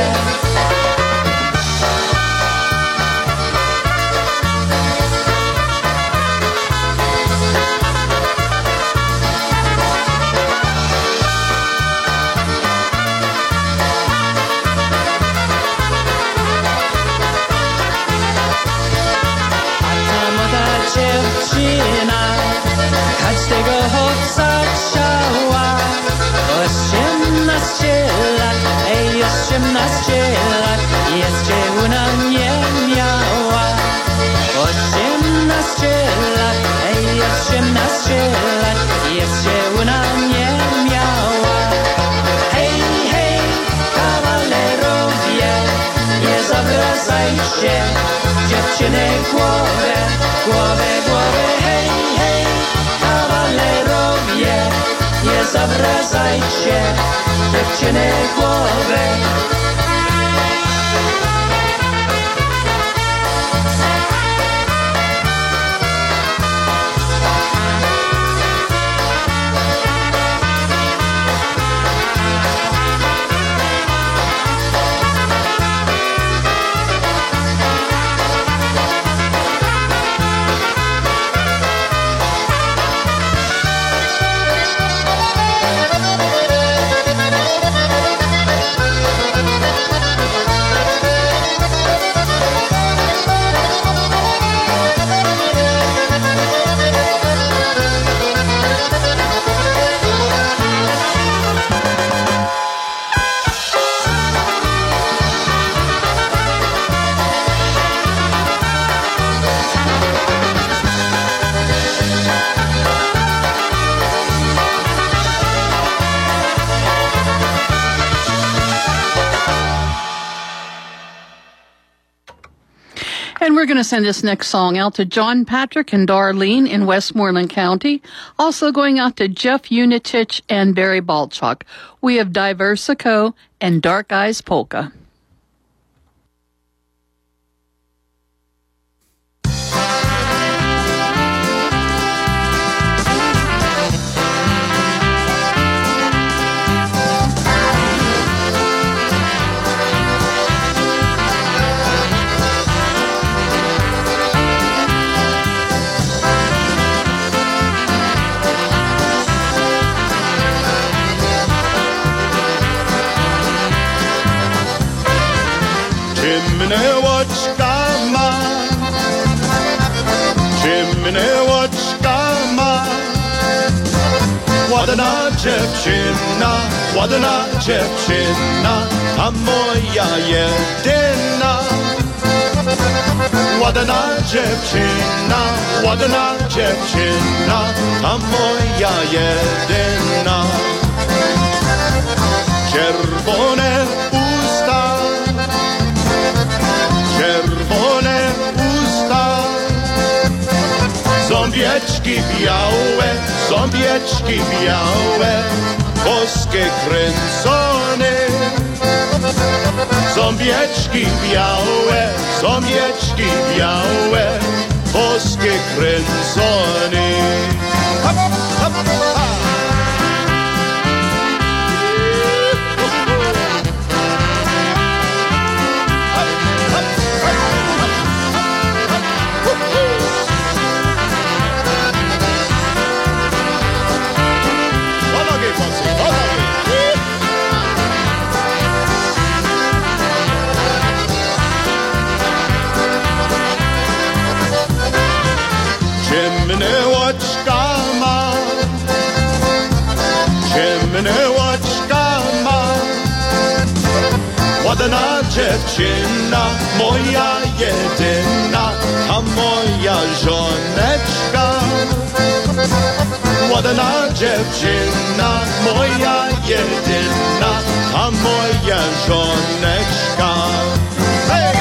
Dziewczyna każdego chłopca chciała. Osiemnaście lat, ej, osiemnaście lat, jeszcze ona nie miała. Osiemnaście lat, ej, osiemnaście lat, jeszcze ona nie miała. Hej, hej, kawalerowie, nie zawracajcie dziewczyny głowę, głowę, głowę, hej, hej, kawalerowie, nie zawracajcie dziewczyny głowę. And we're going to send this next song out to John Patrick and Darlene in Westmoreland County. Also going out to Jeff Unitich and Barry Balchuk. We have Diversico and Dark Eyes Polka. Chimneoczka ma, chimneoczka ma, ładna dziewczyna, ładna dziewczyna, a moja jedyna. Ładna dziewczyna, ładna dziewczyna, a moja jedyna. Czerwone usta, czerwone usta, ząbieczki białe, ząbieczki białe, boskie kręcone. Ząbieczki białe, ząbieczki białe, boskie kręcone. Hop, hop, ha. Chimneoczka ma, chimneoczka ma, ładna dziewczyna, moja jedyna, a moja żoneczka. Ładna dziewczyna, moja jedyna, a moja żoneczka. Hey!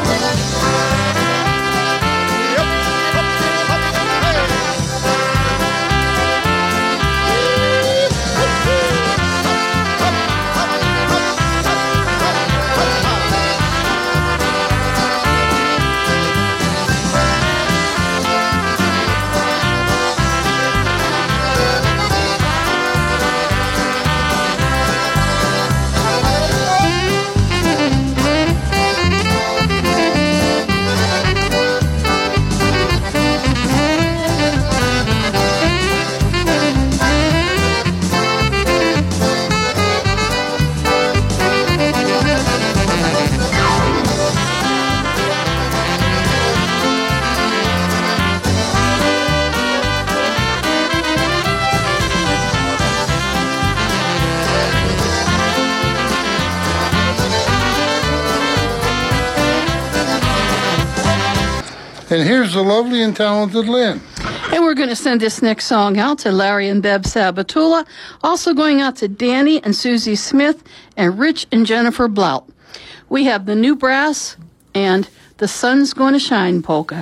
And here's the lovely and talented Lynn. And we're going to send this next song out to Larry and Beb Sabatula. Also going out to Danny and Susie Smith and Rich and Jennifer Blout. We have the New Brass and The Sun's Gonna Shine polka.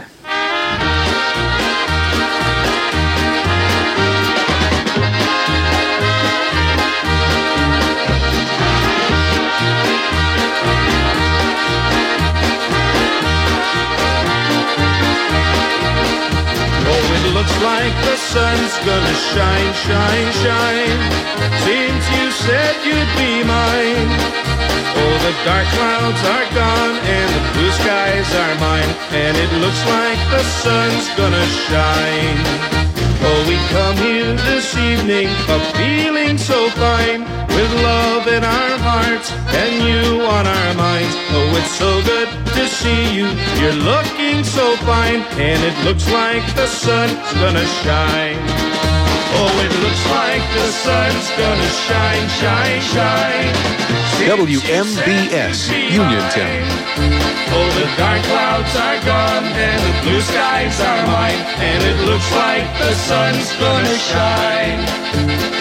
Looks like the sun's gonna shine, shine, shine, since you said you'd be mine. Oh, the dark clouds are gone and the blue skies are mine, and it looks like the sun's gonna shine. Oh, we come here this evening a feeling so fine, with love in our hearts and you on our minds. Oh, it's so good to see you, you're looking so fine, and it looks like the sun's gonna shine. Oh, it looks like the sun's gonna shine, shine, shine. W M B S, Uniontown. Oh, the dark clouds are gone and the blue skies are mine, and it looks like the sun's gonna shine.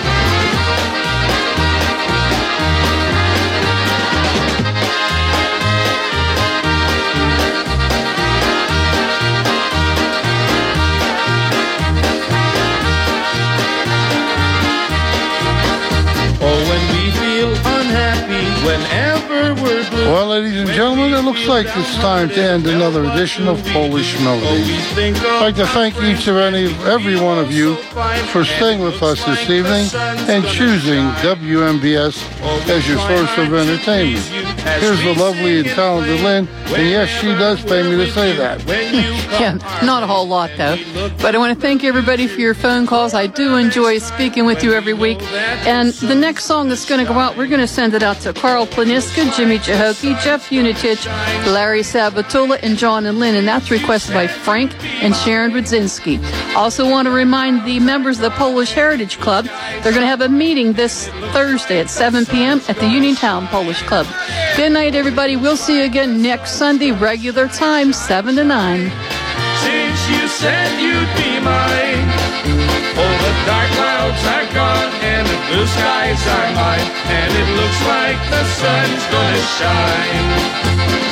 Whenever we're blue. Well, ladies and gentlemen, it looks like it's time to end another edition of Polish Melodies. I'd like to thank each and any, every one of you for staying with us this evening and choosing W M B S as your source of entertainment. Here's the lovely and talented Lynn, and yes, she does pay me to say that. Yeah, not a whole lot, though. But I want to thank everybody for your phone calls. I do enjoy speaking with you every week. And the next song that's going to go out, we're going to send it out to Carl Planiska, Jimmy Jahoki, Jeff Unitich, Larry Sabatula, and John and Lynn. And that's requested by Frank and Sharon Rudzinski. Also want to remind the members of the Polish Heritage Club, they're going to have a meeting this Thursday at seven p.m. at the Uniontown Polish Club. Good night, everybody. We'll see you again next Sunday, regular time, seven to nine. Since you said you'd be mine, all the dark clouds are gone and the blue skies are mine, and it looks like the sun's gonna shine.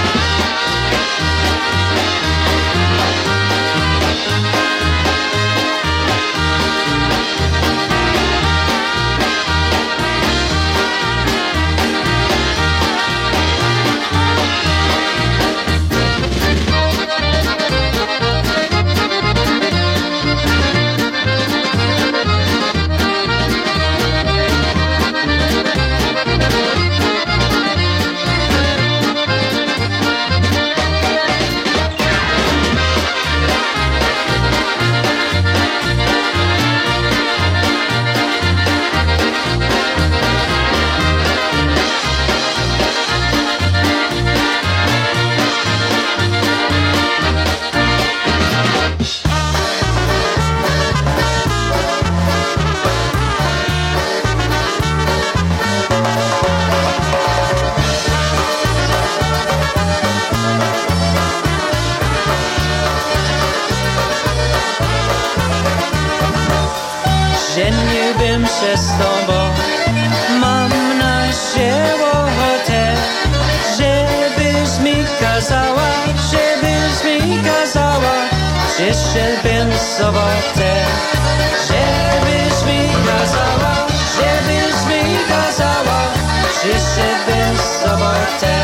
Żeniłbym się z tobą, mam naszą ochotę, żebyś mi kazała, żebyś mi kazała, przyszedłbym w sobotę, żebyś mi kazała, żebyś mi kazała, przyszedłbym w sobotę,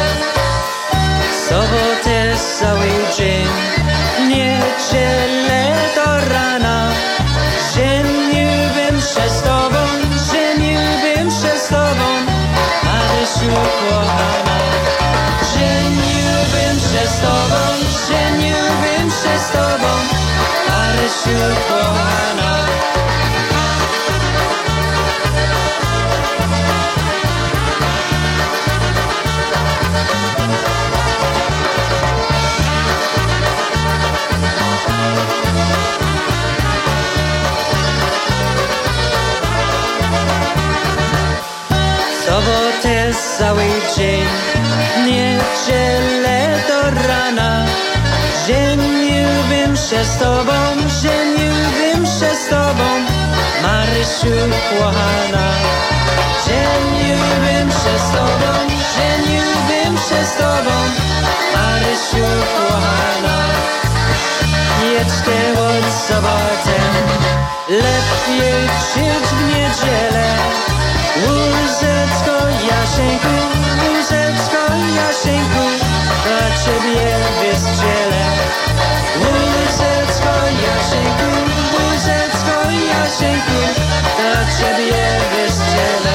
sobotę cały dzień, niedzielę do rana. Żeniłbym się z tobą, żeniłbym się z tobą, Marysiu kochana. Żeniłbym się z tobą, żeniłbym się z tobą, Marysiu kochana. Sobotę cały dzień, niedzielę do rana. Żeniłbym się z tobą, żeniłbym się z tobą, Marysiu kochana. Żeniłbym się z tobą, żeniłbym się z tobą, Marysiu kochana. Jedźcie od sobotę, lepiej żyć w niedzielę. Łóżeczko Jasieńku, łóżeczko Jasieńku, dla ciebie wystrzelę. Łóżeczko Jasieńku, łóżeczko Jasieńku, dla ciebie wystrzelę.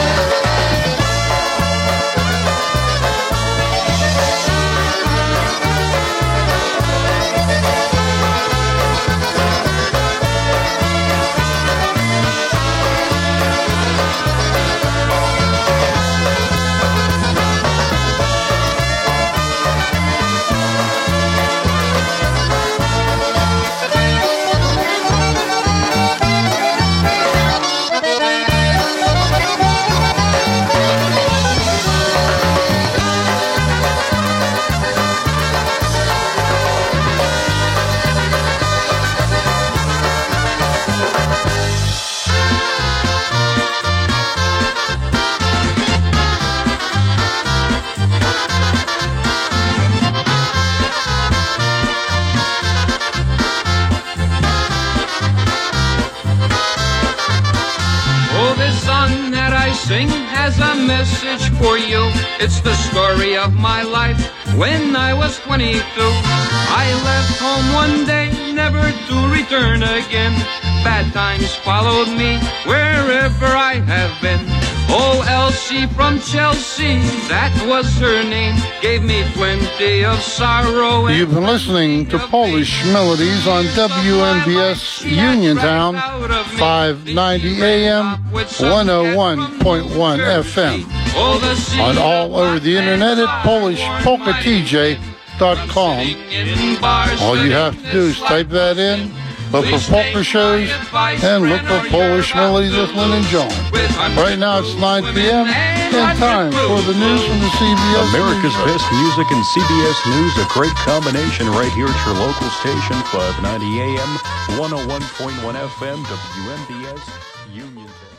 message for you. It's the story of my life when I was twenty-two. I left home one day, never to return again. Bad times followed me wherever I have been. Oh, Elsie from Chelsea, that was her name, gave me plenty of sorrow. You've been listening to Polish Melodies on W M B S Uniontown, five ninety A M, one oh one point one F M. On all over the internet at Polish Polka T J dot com. All you have to do is type that in, look for polka shows, and look for Polish Melodies with Lynn and John. Right now it's nine p.m. and time for the news from the C B S America's News. Best Music and C B S News, a great combination right here at your local station, five ninety A M, one oh one point one F M, W M B S Uniontown.